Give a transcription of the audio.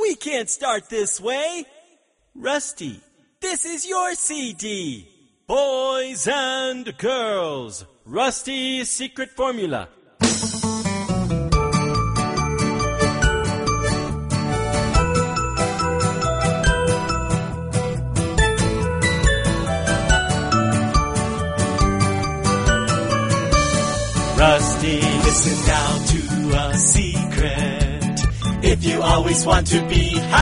We can't start this way. Rusty, this is your CD. Boys and girls, Rusty's secret formula. Rusty, listen now to a secret. If you always want to be